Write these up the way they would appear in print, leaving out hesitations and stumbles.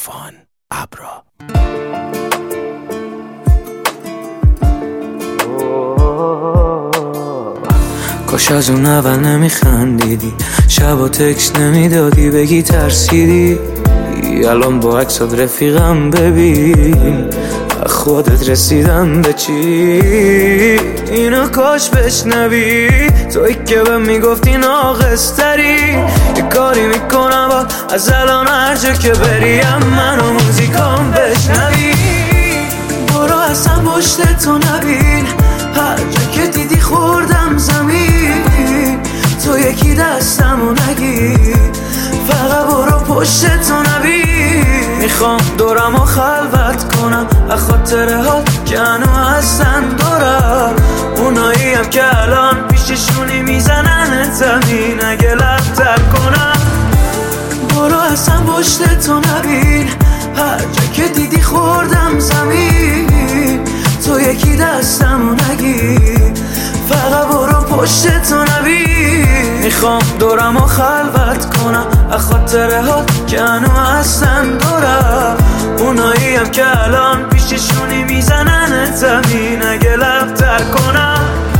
عرفان ابرا. کاش از اون اول نمیخندیدی، شبا تکس نمیدادی بگی ترسیدی. الان با عکسات رفیقم ببین، خودت رسیدم به چی. اینو کاش بشنوی توی که به میگفتی ناقصتری. یه کاری میکنم با از الان هر جا که بریم منو موزیکام بشنوی. برو اصلا پشت تو نبین، هر جا که دیدی خوردم زمین. تو یکی دستمو نگیر، فقط برو پشت تو نبین. میخوام دورمو خلوت کنم از خاطره ها که هنو هستن دورم. اونایی هم که الان پیششونی میزنن زمین اگه لبتر کنم. برو اصلا پشت تو نبین، هر جا که دیدی خوردم زمین. تو یکی دستمو نگیر، فقط برو پشت تو نبین. میخوام دورمو خلوت کنم از خاطره ها که هنو هستن دورم. اونایی هم که الان پیششونی میزنن زمین اگه لبتر کنم.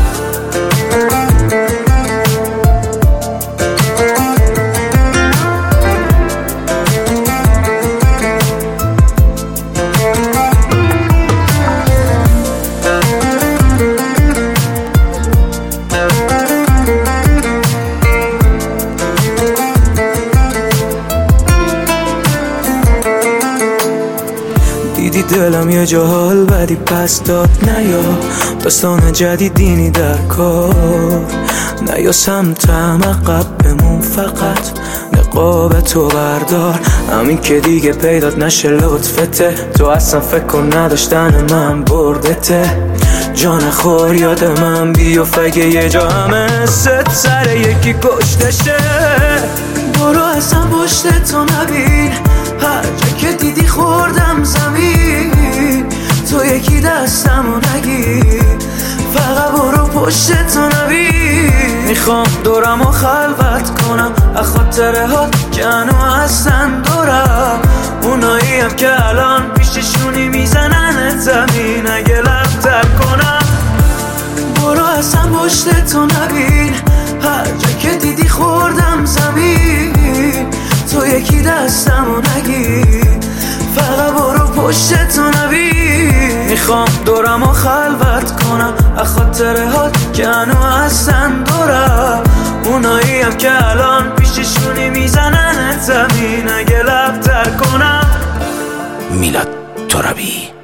دیدی دلم یه جا حال بدی پس داد، نیا داستان جدیدینی در کار. نیا سمتم عقب بمون، فقط نقاب تو بردار. همین که دیگه پیدات نشه لطفته، تو اصلا فکر کن نداشتن من بردته. جان خور یاد من بیفت اگه یه جا همه ست سر یکی کشتشه. برو اصلا پشت تو نبین، هر جا که دیدی خوردم زمین. تو یکی دستمو نگیر، فقط برو پشت تو نبین. میخوام دورمو خلوت کنم از خاطره ها که هنو هستن دورم. اونایی هم که الان پیششونی میزنن زمین اگه لبتر کنم. برو اصلا پشت تو نبین، هر جا که دیدی خوردم زمین. تو یکی دستمو نگیر، فقط برو پشت تو نبین. میخوام دورمو خلوت کنم از خاطره ها که هنو هستن دورم. اونایی هم که الان پیششونی میزنن زمین اگه لبتر کنم. میلاد ترابی.